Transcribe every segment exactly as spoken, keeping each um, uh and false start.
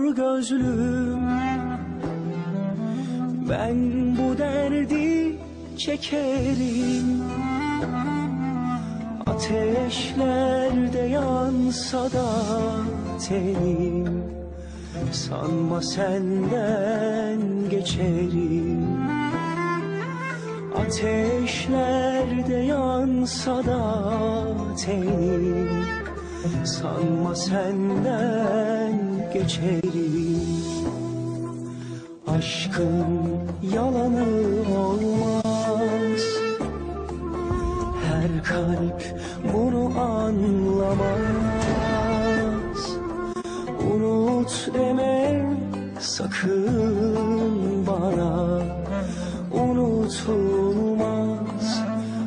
mor gözlüm, ben bu derdi çekerim. Ateşlerde yansa da tenim, sanma senden geçerim. Ateşlerde yansa da tenim, sanma senden geçerim. Aşkın yalanı olmaz, her kalp bunu anlamaz. Unut deme sakın bana, unutulmaz,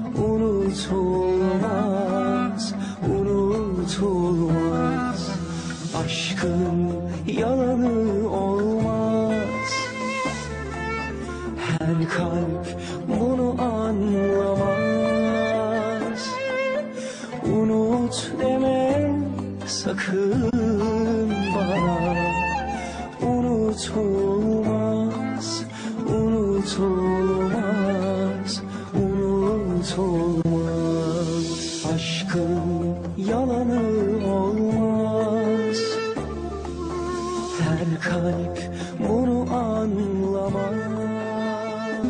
unutulmaz, unutulmaz. Aşkın yalanı olmaz, her kalp bunu anlamaz. Unut deme sakın bana, unutulmaz, unutulmaz, unutulmaz. Aşkın yalanı olmaz, her kalp bunu anlamaz.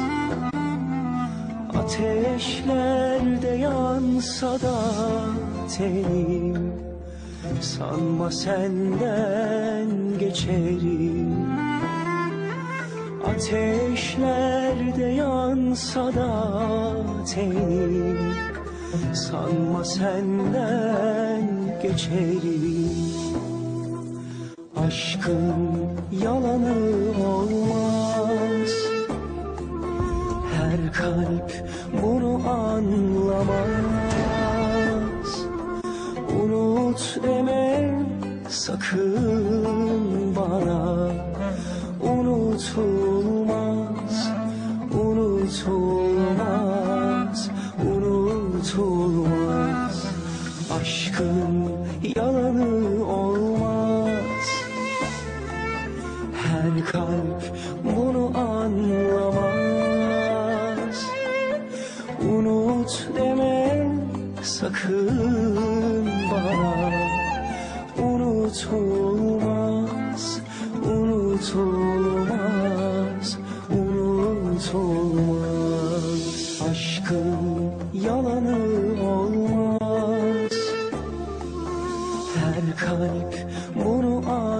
Ateşlerde yansa da tenim, sanma senden geçerim. Ateşlerde yansa da tenim, sanma senden geçerim. Aşkın yalanı olmaz, her kalp bunu anlamaz. Unut deme sakın bana, unutulmaz, unutulmaz, unutulmaz. Aşkın yalanı olmaz, her kalp bunu anlamaz. Unut deme sakın bana, unutulmaz, unutulmaz, unutulmaz. Aşkın yalanı olmaz, her kalp bunu anlamaz.